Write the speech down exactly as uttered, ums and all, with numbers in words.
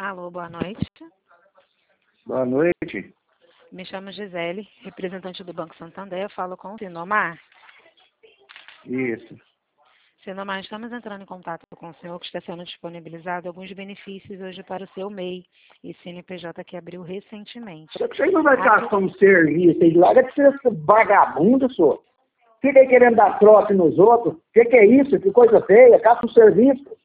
Alô, boa noite. Boa noite. Me chamo Gisele, representante do Banco Santander. Eu falo com o Sinomar. Isso. Sinomar, estamos entrando em contato com o senhor que está sendo disponibilizado alguns benefícios hoje para o seu M E I e C N P J que abriu recentemente. Você não vai gastar um serviço aí, larga de ser vagabundo, senhor. Fica aí querendo dar trote nos outros. O que, que é isso? Que coisa feia. Caça um serviço.